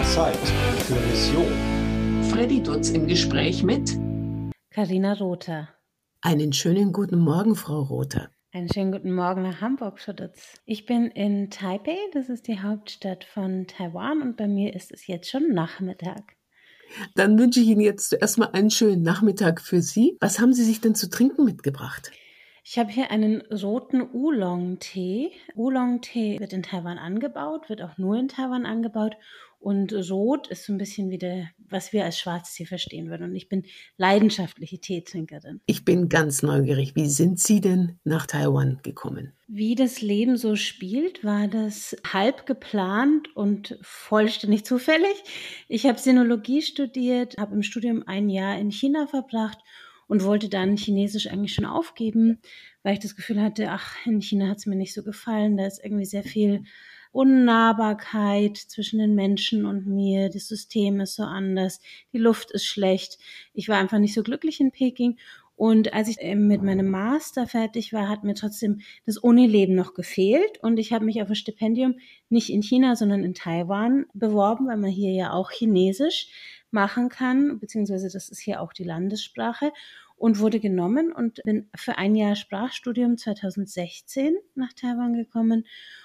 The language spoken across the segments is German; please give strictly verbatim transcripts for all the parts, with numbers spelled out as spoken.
Zeit für Mission. Freddy Dutz im Gespräch mit Carina Rother. Einen schönen guten Morgen, Frau Rother. Einen schönen guten Morgen nach Hamburg, Frau Dutz. Ich bin in Taipei, das ist die Hauptstadt von Taiwan, und bei mir ist es jetzt schon Nachmittag. Dann wünsche ich Ihnen jetzt zuerst mal einen schönen Nachmittag für Sie. Was haben Sie sich denn zu trinken mitgebracht? Ich habe hier einen roten Oolong-Tee. Oolong-Tee wird in Taiwan angebaut, wird auch nur in Taiwan angebaut. Und rot ist so ein bisschen wie der, was wir als Schwarztee verstehen würden. Und ich bin leidenschaftliche Teetrinkerin. Ich bin ganz neugierig. Wie sind Sie denn nach Taiwan gekommen? Wie das Leben so spielt, war das halb geplant und vollständig zufällig. Ich habe Sinologie studiert, habe im Studium ein Jahr in China verbracht und wollte dann Chinesisch eigentlich schon aufgeben, weil ich das Gefühl hatte, ach, in China hat es mir nicht so gefallen. Da ist irgendwie sehr viel Unnahbarkeit zwischen den Menschen und mir. Das System ist so anders. Die Luft ist schlecht. Ich war einfach nicht so glücklich in Peking. Und als ich mit meinem Master fertig war, hat mir trotzdem das Unileben noch gefehlt. Und ich habe mich auf ein Stipendium nicht in China, sondern in Taiwan beworben, weil man hier ja auch Chinesisch machen kann, beziehungsweise das ist hier auch die Landessprache, und wurde genommen und bin für ein Jahr Sprachstudium zweitausendsechzehn nach Taiwan gekommen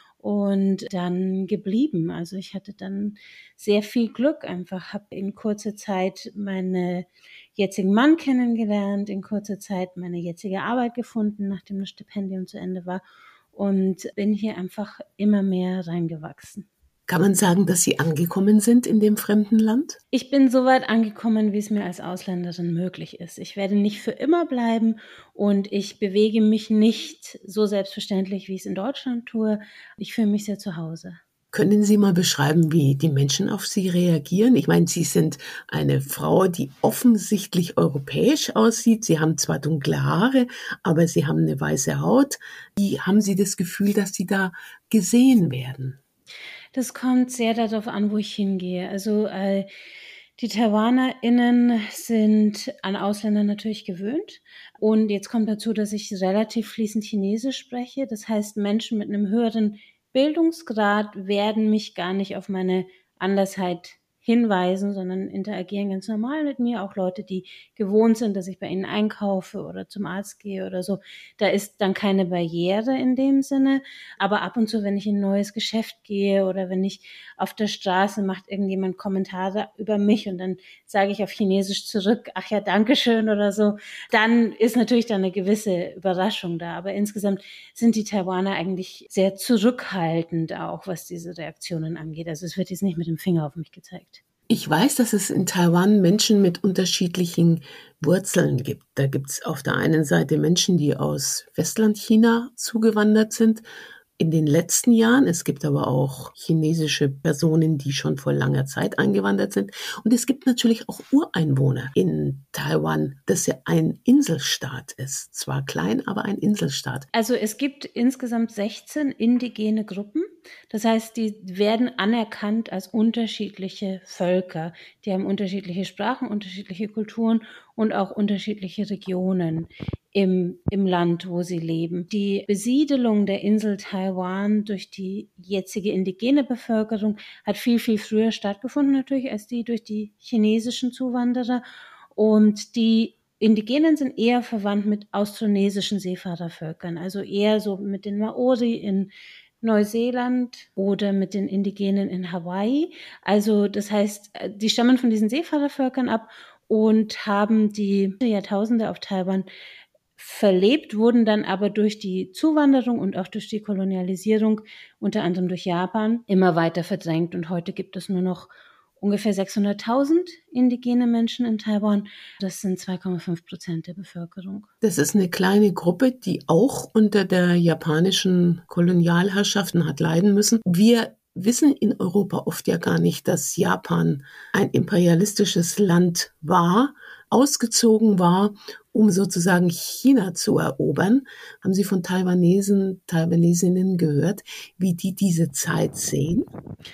und dann geblieben. Also ich hatte dann sehr viel Glück einfach, habe in kurzer Zeit meinen jetzigen Mann kennengelernt, in kurzer Zeit meine jetzige Arbeit gefunden, nachdem das Stipendium zu Ende war, und bin hier einfach immer mehr reingewachsen. Kann man sagen, dass Sie angekommen sind in dem fremden Land? Ich bin so weit angekommen, wie es mir als Ausländerin möglich ist. Ich werde nicht für immer bleiben und ich bewege mich nicht so selbstverständlich, wie ich es in Deutschland tue. Ich fühle mich sehr zu Hause. Können Sie mal beschreiben, wie die Menschen auf Sie reagieren? Ich meine, Sie sind eine Frau, die offensichtlich europäisch aussieht. Sie haben zwar dunkle Haare, aber Sie haben eine weiße Haut. Wie haben Sie das Gefühl, dass Sie da gesehen werden? Das kommt sehr darauf an, wo ich hingehe. Also äh, die TaiwanerInnen sind an Ausländer natürlich gewöhnt. Und jetzt kommt dazu, dass ich relativ fließend Chinesisch spreche. Das heißt, Menschen mit einem höheren Bildungsgrad werden mich gar nicht auf meine Andersheit hinweisen, sondern interagieren ganz normal mit mir. Auch Leute, die gewohnt sind, dass ich bei ihnen einkaufe oder zum Arzt gehe oder so. Da ist dann keine Barriere in dem Sinne. Aber ab und zu, wenn ich in ein neues Geschäft gehe oder wenn ich auf der Straße, macht irgendjemand Kommentare über mich und dann sage ich auf Chinesisch zurück, ach ja, Dankeschön oder so, dann ist natürlich dann eine gewisse Überraschung da. Aber insgesamt sind die Taiwaner eigentlich sehr zurückhaltend auch, was diese Reaktionen angeht. Also es wird jetzt nicht mit dem Finger auf mich gezeigt. Ich weiß, dass es in Taiwan Menschen mit unterschiedlichen Wurzeln gibt. Da gibt es auf der einen Seite Menschen, die aus Westlandchina zugewandert sind in den letzten Jahren. Es gibt aber auch chinesische Personen, die schon vor langer Zeit eingewandert sind. Und es gibt natürlich auch Ureinwohner in Taiwan, das ja ein Inselstaat ist. Zwar klein, aber ein Inselstaat. Also es gibt insgesamt sechzehn indigene Gruppen. Das heißt, die werden anerkannt als unterschiedliche Völker. Die haben unterschiedliche Sprachen, unterschiedliche Kulturen und auch unterschiedliche Regionen im, im Land, wo sie leben. Die Besiedelung der Insel Taiwan durch die jetzige indigene Bevölkerung hat viel, viel früher stattgefunden natürlich als die durch die chinesischen Zuwanderer. Und die Indigenen sind eher verwandt mit austronesischen Seefahrervölkern, also eher so mit den Maori in Neuseeland oder mit den Indigenen in Hawaii. Also das heißt, die stammen von diesen Seefahrervölkern ab und haben die Jahrtausende auf Taiwan verlebt, wurden dann aber durch die Zuwanderung und auch durch die Kolonialisierung, unter anderem durch Japan, immer weiter verdrängt. Und heute gibt es nur noch ungefähr sechshunderttausend indigene Menschen in Taiwan. Das sind zwei Komma fünf Prozent der Bevölkerung. Das ist eine kleine Gruppe, die auch unter der japanischen Kolonialherrschaften hat leiden müssen. Wir wissen in Europa oft ja gar nicht, dass Japan ein imperialistisches Land war, ausgezogen war, um sozusagen China zu erobern. Haben Sie von Taiwanesen, Taiwanesinnen gehört, wie die diese Zeit sehen?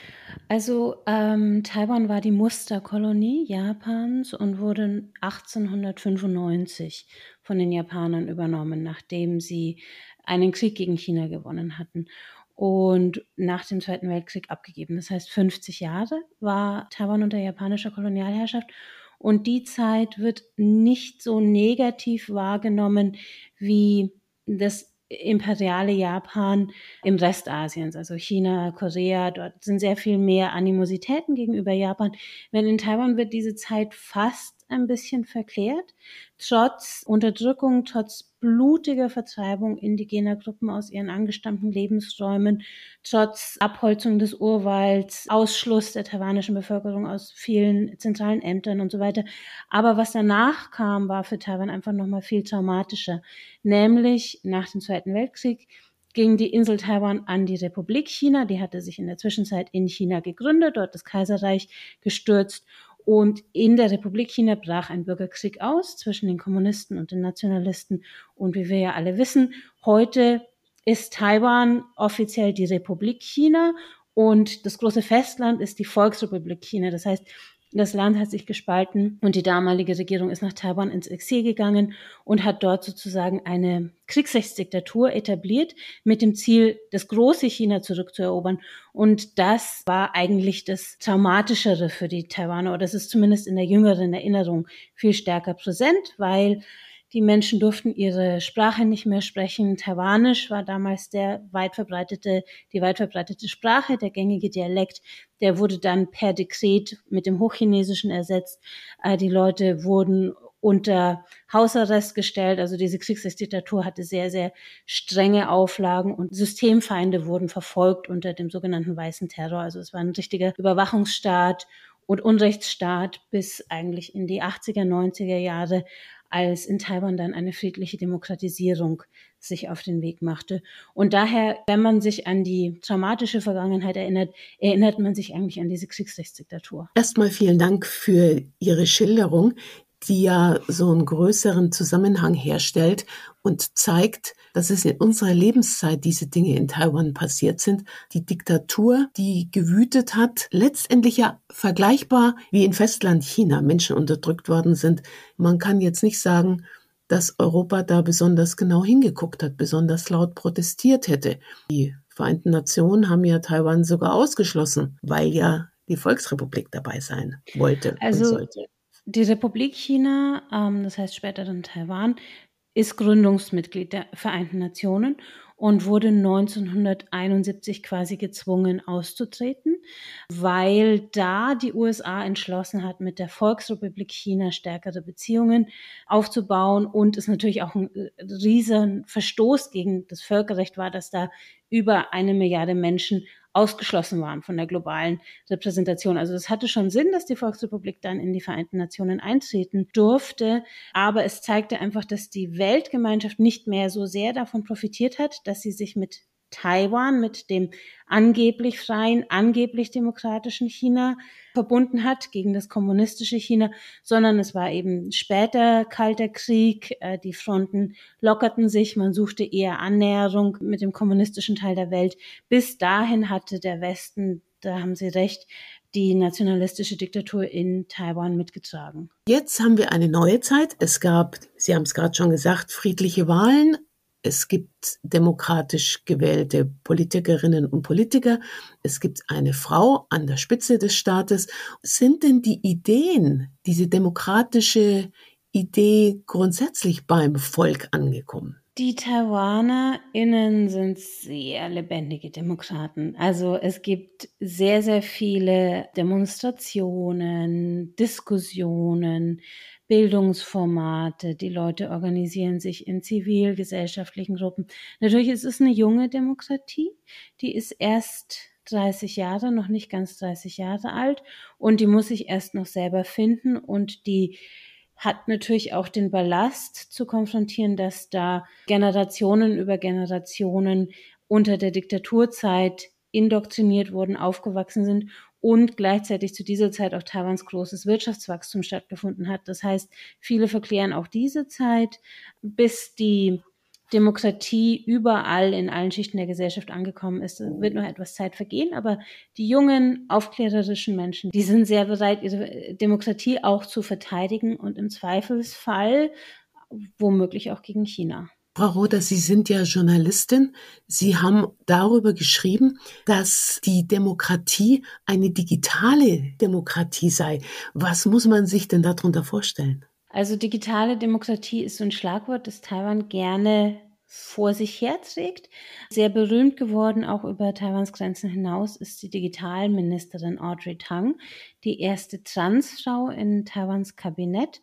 Also ähm, Taiwan war die Musterkolonie Japans und wurde achtzehnhundertfünfundneunzig von den Japanern übernommen, nachdem sie einen Krieg gegen China gewonnen hatten. und nach dem Zweiten Weltkrieg abgegeben. Das heißt, fünfzig Jahre war Taiwan unter japanischer Kolonialherrschaft. Und die Zeit wird nicht so negativ wahrgenommen wie das imperiale Japan im Rest Asiens, also China, Korea. Dort sind sehr viel mehr Animositäten gegenüber Japan. Wenn in Taiwan wird diese Zeit fast ein bisschen verklärt, trotz Unterdrückung, trotz blutiger Vertreibung indigener Gruppen aus ihren angestammten Lebensräumen, trotz Abholzung des Urwalds, Ausschluss der taiwanischen Bevölkerung aus vielen zentralen Ämtern und so weiter. Aber was danach kam, war für Taiwan einfach nochmal viel traumatischer. Nämlich nach dem Zweiten Weltkrieg ging die Insel Taiwan an die Republik China. Die hatte sich in der Zwischenzeit in China gegründet, dort das Kaiserreich gestürzt. Und in der Republik China brach ein Bürgerkrieg aus zwischen den Kommunisten und den Nationalisten. Und wie wir ja alle wissen, heute ist Taiwan offiziell die Republik China und das große Festland ist die Volksrepublik China. Das heißt, das Land hat sich gespalten und die damalige Regierung ist nach Taiwan ins Exil gegangen und hat dort sozusagen eine Kriegsrechtsdiktatur etabliert mit dem Ziel, das große China zurückzuerobern. Und das war eigentlich das Traumatischere für die Taiwaner, oder das ist zumindest in der jüngeren Erinnerung viel stärker präsent, weil die Menschen durften ihre Sprache nicht mehr sprechen. Taiwanisch war damals der weit verbreitete, die weit verbreitete Sprache, der gängige Dialekt. Der wurde dann per Dekret mit dem Hochchinesischen ersetzt. Die Leute wurden unter Hausarrest gestellt. Also diese Kriegsrechtsdiktatur hatte sehr, sehr strenge Auflagen und Systemfeinde wurden verfolgt unter dem sogenannten Weißen Terror. Also es war ein richtiger Überwachungsstaat und Unrechtsstaat bis eigentlich in die achtziger, neunziger Jahre, als in Taiwan dann eine friedliche Demokratisierung sich auf den Weg machte. Und daher, wenn man sich an die traumatische Vergangenheit erinnert, erinnert man sich eigentlich an diese Kriegsrechtsdiktatur. Erstmal vielen Dank für Ihre Schilderung, die ja so einen größeren Zusammenhang herstellt und zeigt, dass es in unserer Lebenszeit diese Dinge in Taiwan passiert sind. Die Diktatur, die gewütet hat, letztendlich ja vergleichbar wie in Festland China Menschen unterdrückt worden sind. Man kann jetzt nicht sagen, dass Europa da besonders genau hingeguckt hat, besonders laut protestiert hätte. Die Vereinten Nationen haben ja Taiwan sogar ausgeschlossen, weil ja die Volksrepublik dabei sein wollte also, und sollte. Die Republik China, ähm, das heißt später dann Taiwan, ist Gründungsmitglied der Vereinten Nationen und wurde neunzehnhunderteinundsiebzig quasi gezwungen auszutreten, weil da die U S A entschlossen hat, mit der Volksrepublik China stärkere Beziehungen aufzubauen und es natürlich auch ein riesen Verstoß gegen das Völkerrecht war, dass da über eine Milliarde Menschen ausgeschlossen waren von der globalen Repräsentation. Also es hatte schon Sinn, dass die Volksrepublik dann in die Vereinten Nationen eintreten durfte, aber es zeigte einfach, dass die Weltgemeinschaft nicht mehr so sehr davon profitiert hat, dass sie sich mit Taiwan, mit dem angeblich freien, angeblich demokratischen China verbunden hat gegen das kommunistische China, sondern es war eben später Kalter Krieg, die Fronten lockerten sich, man suchte eher Annäherung mit dem kommunistischen Teil der Welt. Bis dahin hatte der Westen, da haben Sie recht, die nationalistische Diktatur in Taiwan mitgetragen. Jetzt haben wir eine neue Zeit. Es gab, Sie haben es gerade schon gesagt, friedliche Wahlen. Es gibt demokratisch gewählte Politikerinnen und Politiker. Es gibt eine Frau an der Spitze des Staates. Sind denn die Ideen, diese demokratische Idee grundsätzlich beim Volk angekommen? Die TaiwanerInnen sind sehr lebendige Demokraten. Also es gibt sehr, sehr viele Demonstrationen, Diskussionen, Bildungsformate, die Leute organisieren sich in zivilgesellschaftlichen Gruppen. Natürlich ist es eine junge Demokratie, die ist erst dreißig Jahre, noch nicht ganz dreißig Jahre alt und die muss sich erst noch selber finden und die hat natürlich auch den Ballast zu konfrontieren, dass da Generationen über Generationen unter der Diktaturzeit indoktriniert wurden, aufgewachsen sind und gleichzeitig zu dieser Zeit auch Taiwans großes Wirtschaftswachstum stattgefunden hat. Das heißt, viele verklären auch diese Zeit, bis die Demokratie überall in allen Schichten der Gesellschaft angekommen ist. Es wird noch etwas Zeit vergehen, aber die jungen, aufklärerischen Menschen, die sind sehr bereit, ihre Demokratie auch zu verteidigen und im Zweifelsfall womöglich auch gegen China. Frau Rother, Sie sind ja Journalistin. Sie haben darüber geschrieben, dass die Demokratie eine digitale Demokratie sei. Was muss man sich denn darunter vorstellen? Also digitale Demokratie ist so ein Schlagwort, das Taiwan gerne vor sich herträgt. Sehr berühmt geworden, auch über Taiwans Grenzen hinaus, ist die Digitalministerin Audrey Tang, die erste Transfrau in Taiwans Kabinett.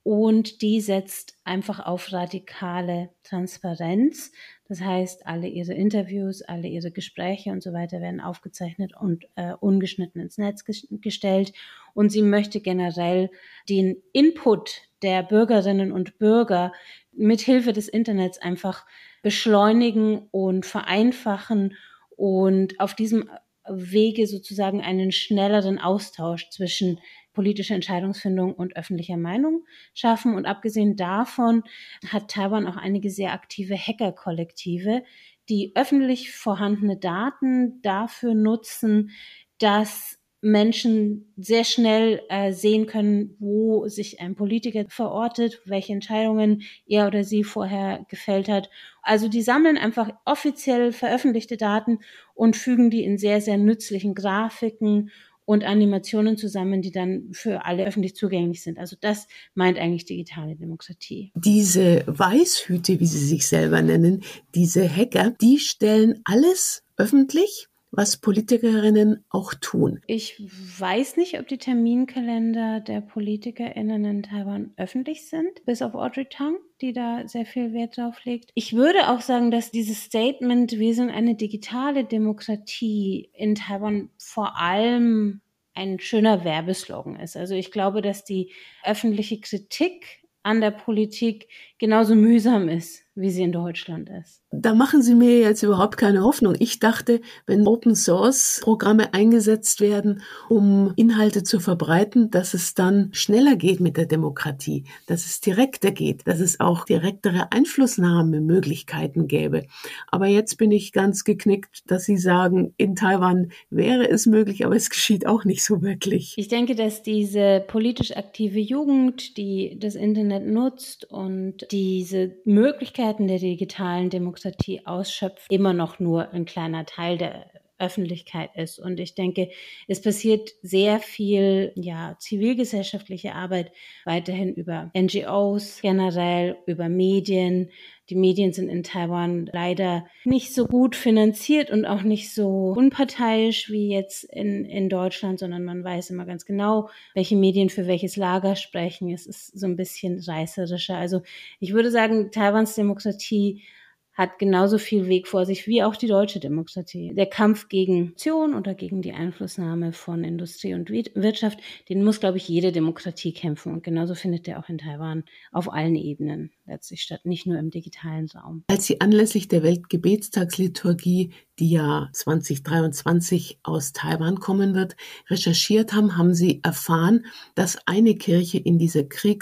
Und die setzt einfach auf radikale Transparenz. Das heißt, alle ihre Interviews, alle ihre Gespräche und so weiter werden aufgezeichnet und äh, ungeschnitten ins Netz ges- gestellt. Und sie möchte generell den Input der Bürgerinnen und Bürger mithilfe des Internets einfach beschleunigen und vereinfachen und auf diesem Wege sozusagen einen schnelleren Austausch zwischen politischer Entscheidungsfindung und öffentlicher Meinung schaffen. Und abgesehen davon hat Taiwan auch einige sehr aktive Hacker-Kollektive, die öffentlich vorhandene Daten dafür nutzen, dass Menschen sehr schnell äh, sehen können, wo sich ein Politiker verortet, welche Entscheidungen er oder sie vorher gefällt hat. Also die sammeln einfach offiziell veröffentlichte Daten und fügen die in sehr, sehr nützlichen Grafiken und Animationen zusammen, die dann für alle öffentlich zugänglich sind. Also das meint eigentlich digitale Demokratie. Diese Weißhüte, wie sie sich selber nennen, diese Hacker, die stellen alles öffentlich, was Politikerinnen auch tun. Ich weiß nicht, ob die Terminkalender der PolitikerInnen in Taiwan öffentlich sind, bis auf Audrey Tang, die da sehr viel Wert drauf legt. Ich würde auch sagen, dass dieses Statement, wir sind eine digitale Demokratie, in Taiwan vor allem ein schöner Werbeslogan ist. Also ich glaube, dass die öffentliche Kritik an der Politik genauso mühsam ist, wie sie in Deutschland ist. Da machen Sie mir jetzt überhaupt keine Hoffnung. Ich dachte, wenn Open-Source-Programme eingesetzt werden, um Inhalte zu verbreiten, dass es dann schneller geht mit der Demokratie, dass es direkter geht, dass es auch direktere Einflussnahmemöglichkeiten gäbe. Aber jetzt bin ich ganz geknickt, dass Sie sagen, in Taiwan wäre es möglich, aber es geschieht auch nicht so wirklich. Ich denke, dass diese politisch aktive Jugend, die das Internet nutzt und diese Möglichkeiten der digitalen Demokratie ausschöpft, immer noch nur ein kleiner Teil der Öffentlichkeit ist. Und ich denke, es passiert sehr viel, ja, zivilgesellschaftliche Arbeit weiterhin über N G Os, generell über Medien. Die Medien sind in Taiwan leider nicht so gut finanziert und auch nicht so unparteiisch wie jetzt in, in Deutschland, sondern man weiß immer ganz genau, welche Medien für welches Lager sprechen. Es ist so ein bisschen reißerischer. Also ich würde sagen, Taiwans Demokratie hat genauso viel Weg vor sich wie auch die deutsche Demokratie. Der Kampf gegen Korruption oder gegen die Einflussnahme von Industrie und Wirtschaft, den muss, glaube ich, jede Demokratie kämpfen. Und genauso findet der auch in Taiwan auf allen Ebenen letztlich statt, nicht nur im digitalen Raum. Als Sie anlässlich der Weltgebetstagsliturgie, die ja zwanzig dreiundzwanzig aus Taiwan kommen wird, recherchiert haben, haben Sie erfahren, dass eine Kirche in dieser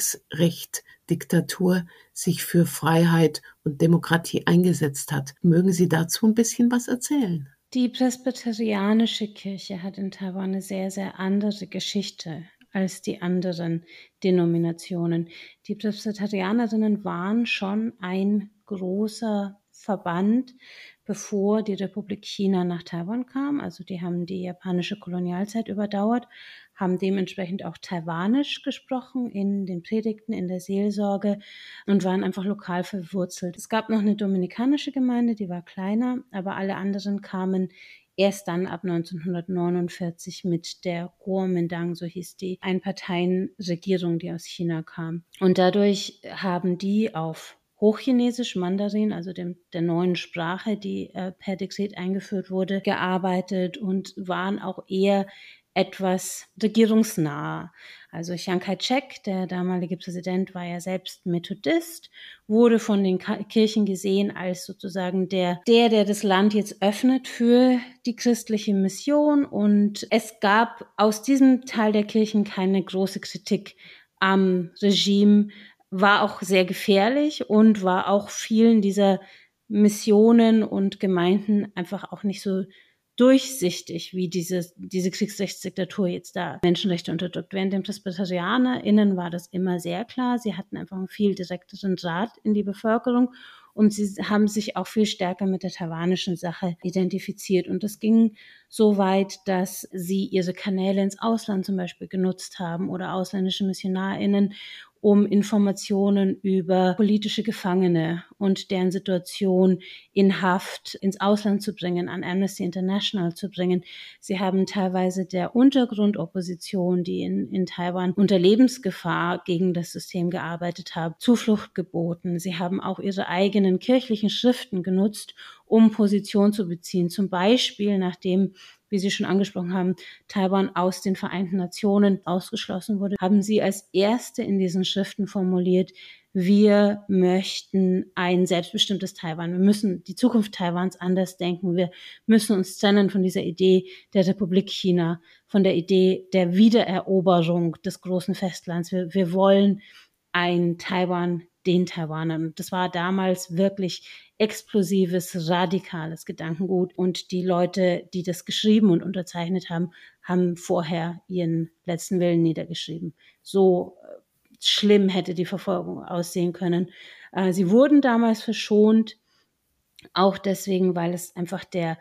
Kriegsrecht-Diktatur sich für Freiheit und Demokratie eingesetzt hat. Mögen Sie dazu ein bisschen was erzählen? Die presbyterianische Kirche hat in Taiwan eine sehr, sehr andere Geschichte als die anderen Denominationen. Die Presbyterianerinnen waren schon ein großer Verband, bevor die Republik China nach Taiwan kam. Also die haben die japanische Kolonialzeit überdauert, haben dementsprechend auch Taiwanisch gesprochen in den Predigten, in der Seelsorge und waren einfach lokal verwurzelt. Es gab noch eine dominikanische Gemeinde, die war kleiner, aber alle anderen kamen erst dann ab neunzehnhundertneunundvierzig mit der Kuomintang, so hieß die Einparteienregierung, die aus China kam. Und dadurch haben die auf Hochchinesisch, Mandarin, also dem, der neuen Sprache, die äh, per Dekret eingeführt wurde, gearbeitet und waren auch eher etwas regierungsnah. Also Chiang Kai-shek, der damalige Präsident, war ja selbst Methodist, wurde von den Kirchen gesehen als sozusagen der, der, der das Land jetzt öffnet für die christliche Mission. Und es gab aus diesem Teil der Kirchen keine große Kritik am Regime, war auch sehr gefährlich und war auch vielen dieser Missionen und Gemeinden einfach auch nicht so durchsichtig, wie diese, diese Kriegsrechtsdiktatur jetzt da Menschenrechte unterdrückt. Während den PresbyterianerInnen war das immer sehr klar. Sie hatten einfach einen viel direkteren Draht in die Bevölkerung und sie haben sich auch viel stärker mit der taiwanischen Sache identifiziert. Und das ging so weit, dass sie ihre Kanäle ins Ausland zum Beispiel genutzt haben oder ausländische MissionarInnen, um Informationen über politische Gefangene und deren Situation in Haft ins Ausland zu bringen, an Amnesty International zu bringen. Sie haben teilweise der Untergrundopposition, die in, in Taiwan unter Lebensgefahr gegen das System gearbeitet haben, Zuflucht geboten. Sie haben auch ihre eigenen kirchlichen Schriften genutzt, um Position zu beziehen. Zum Beispiel, nachdem, wie Sie schon angesprochen haben, Taiwan aus den Vereinten Nationen ausgeschlossen wurde, haben Sie als Erste in diesen Schriften formuliert, wir möchten ein selbstbestimmtes Taiwan. Wir müssen die Zukunft Taiwans anders denken. Wir müssen uns trennen von dieser Idee der Republik China, von der Idee der Wiedereroberung des großen Festlands. Wir, wir wollen ein Taiwan den Taiwanern. Das war damals wirklich explosives, radikales Gedankengut. Und die Leute, die das geschrieben und unterzeichnet haben, haben vorher ihren letzten Willen niedergeschrieben. So schlimm hätte die Verfolgung aussehen können. Sie wurden damals verschont, auch deswegen, weil es einfach der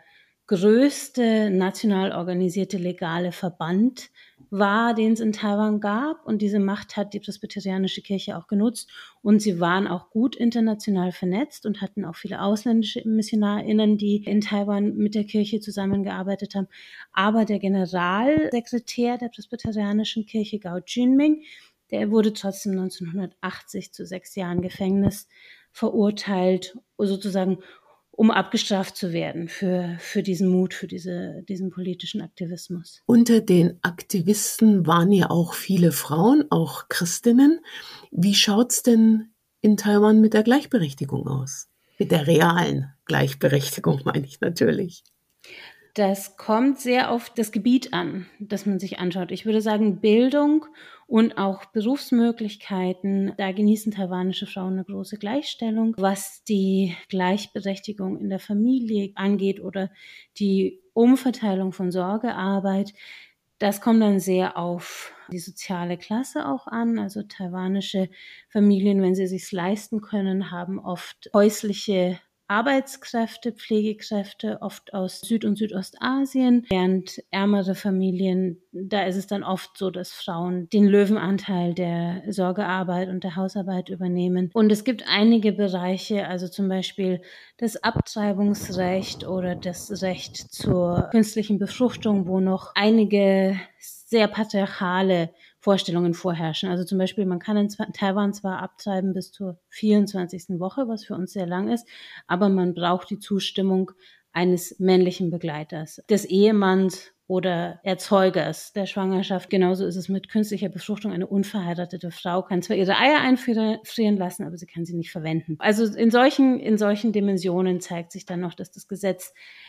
größte national organisierte legale Verband war, den es in Taiwan gab. Und diese Macht hat die presbyterianische Kirche auch genutzt. Und sie waren auch gut international vernetzt und hatten auch viele ausländische MissionarInnen, die in Taiwan mit der Kirche zusammengearbeitet haben. Aber der Generalsekretär der presbyterianischen Kirche, Gao Junming, der wurde trotzdem neunzehnhundertachtzig zu sechs Jahren Gefängnis verurteilt, sozusagen um abgestraft zu werden für, für diesen Mut, für diese, diesen politischen Aktivismus. Unter den Aktivisten waren ja auch viele Frauen, auch Christinnen. Wie schaut's denn in Taiwan mit der Gleichberechtigung aus? Mit der realen Gleichberechtigung meine ich natürlich. Das kommt sehr auf das Gebiet an, das man sich anschaut. Ich würde sagen, Bildung und auch Berufsmöglichkeiten, da genießen taiwanische Frauen eine große Gleichstellung. Was die Gleichberechtigung in der Familie angeht oder die Umverteilung von Sorgearbeit, das kommt dann sehr auf die soziale Klasse auch an. Also taiwanische Familien, wenn sie sich's leisten können, haben oft häusliche Arbeitskräfte, Pflegekräfte, oft aus Süd- und Südostasien, während ärmere Familien, da ist es dann oft so, dass Frauen den Löwenanteil der Sorgearbeit und der Hausarbeit übernehmen. Und es gibt einige Bereiche, also zum Beispiel das Abtreibungsrecht oder das Recht zur künstlichen Befruchtung, wo noch einige sehr patriarchale Vorstellungen vorherrschen. Also zum Beispiel, man kann in Taiwan zwar abtreiben bis zur vierundzwanzigsten Woche, was für uns sehr lang ist, aber man braucht die Zustimmung eines männlichen Begleiters, des Ehemanns oder Erzeugers der Schwangerschaft. Genauso ist es mit künstlicher Befruchtung. Eine unverheiratete Frau kann zwar ihre Eier einfrieren lassen, aber sie kann sie nicht verwenden. Also in solchen, in solchen Dimensionen zeigt sich dann noch, dass das Gesetz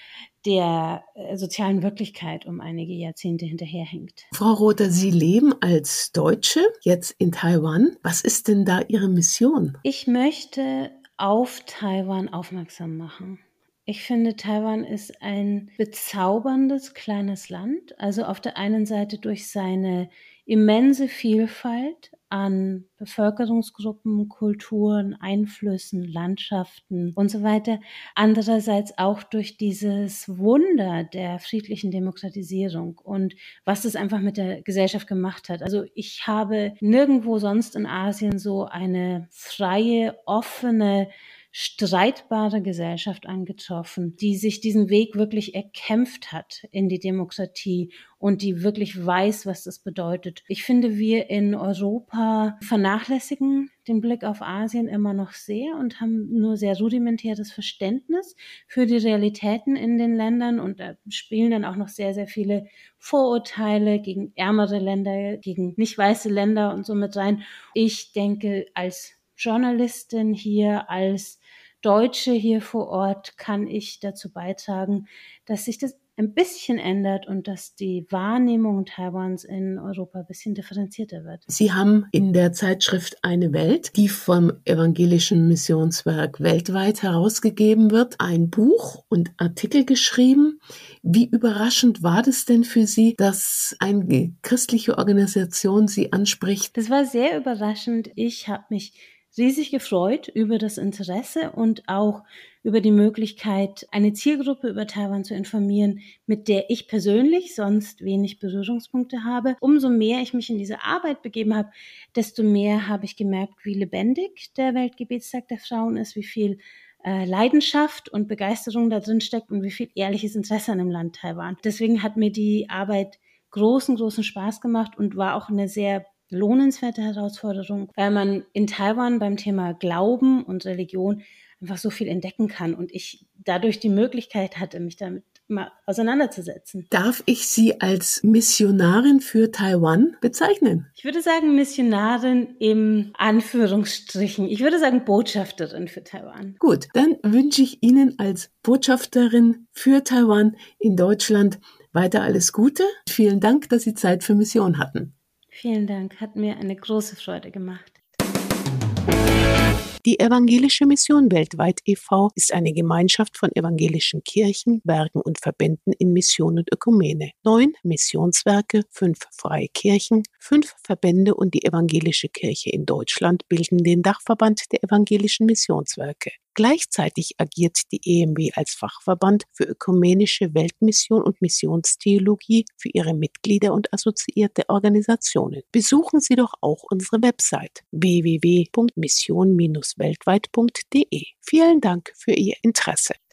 der sozialen Wirklichkeit um einige Jahrzehnte hinterherhinkt. Frau Rother, Sie leben als Deutsche jetzt in Taiwan. Was ist denn da Ihre Mission? Ich möchte auf Taiwan aufmerksam machen. Ich finde, Taiwan ist ein bezauberndes kleines Land. Also auf der einen Seite durch seine immense Vielfalt an Bevölkerungsgruppen, Kulturen, Einflüssen, Landschaften und so weiter. Andererseits auch durch dieses Wunder der friedlichen Demokratisierung und was es einfach mit der Gesellschaft gemacht hat. Also ich habe nirgendwo sonst in Asien so eine freie, offene, streitbare Gesellschaft angetroffen, die sich diesen Weg wirklich erkämpft hat in die Demokratie und die wirklich weiß, was das bedeutet. Ich finde, wir in Europa vernachlässigen den Blick auf Asien immer noch sehr und haben nur sehr rudimentäres Verständnis für die Realitäten in den Ländern und da spielen dann auch noch sehr, sehr viele Vorurteile gegen ärmere Länder, gegen nicht weiße Länder und so mit rein. Ich denke, als Journalistin hier, als Deutsche hier vor Ort kann ich dazu beitragen, dass sich das ein bisschen ändert und dass die Wahrnehmung Taiwans in Europa ein bisschen differenzierter wird. Sie haben in der Zeitschrift Eine Welt, die vom Evangelischen Missionswerk weltweit herausgegeben wird, ein Buch und Artikel geschrieben. Wie überraschend war das denn für Sie, dass eine christliche Organisation Sie anspricht? Das war sehr überraschend. Ich habe mich riesig gefreut über das Interesse und auch über die Möglichkeit, eine Zielgruppe über Taiwan zu informieren, mit der ich persönlich sonst wenig Berührungspunkte habe. Umso mehr ich mich in diese Arbeit begeben habe, desto mehr habe ich gemerkt, wie lebendig der Weltgebetstag der Frauen ist, wie viel äh, Leidenschaft und Begeisterung da drin steckt und wie viel ehrliches Interesse an dem Land Taiwan. Deswegen hat mir die Arbeit großen, großen Spaß gemacht und war auch eine sehr lohnenswerte Herausforderung, weil man in Taiwan beim Thema Glauben und Religion einfach so viel entdecken kann und ich dadurch die Möglichkeit hatte, mich damit mal auseinanderzusetzen. Darf ich Sie als Missionarin für Taiwan bezeichnen? Ich würde sagen Missionarin im Anführungsstrichen. Ich würde sagen Botschafterin für Taiwan. Gut, dann wünsche ich Ihnen als Botschafterin für Taiwan in Deutschland weiter alles Gute. Vielen Dank, dass Sie Zeit für Mission hatten. Vielen Dank, hat mir eine große Freude gemacht. Die Evangelische Mission Weltweit e V ist eine Gemeinschaft von evangelischen Kirchen, Werken und Verbänden in Mission und Ökumene. Neun Missionswerke, fünf freie Kirchen, fünf Verbände und die Evangelische Kirche in Deutschland bilden den Dachverband der Evangelischen Missionswerke. Gleichzeitig agiert die E M W als Fachverband für ökumenische Weltmission und Missionstheologie für ihre Mitglieder und assoziierte Organisationen. Besuchen Sie doch auch unsere Website w w w punkt mission Bindestrich weltweit punkt de. Vielen Dank für Ihr Interesse.